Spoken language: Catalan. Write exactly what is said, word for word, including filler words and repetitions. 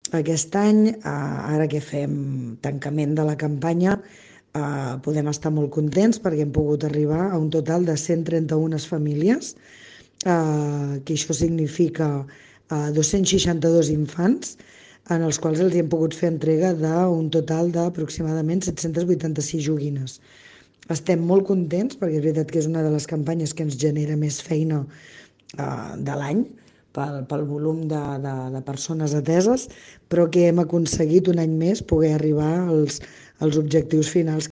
Aquest any, eh, ara que fem tancament de la campanya, eh, podem estar molt contents perquè hem pogut arribar a un total de cent trenta-una famílies, eh, que això significa eh, dos-cents seixanta-dos infants, en els quals els hem pogut fer entrega d'un total d'aproximadament set-cents vuitanta-sis joguines. Estem molt contents perquè és veritat que és una de les campanyes que ens genera més feina eh, de l'any pel, pel volum de, de, de persones ateses, però que hem aconseguit un any més poder arribar als, als objectius finals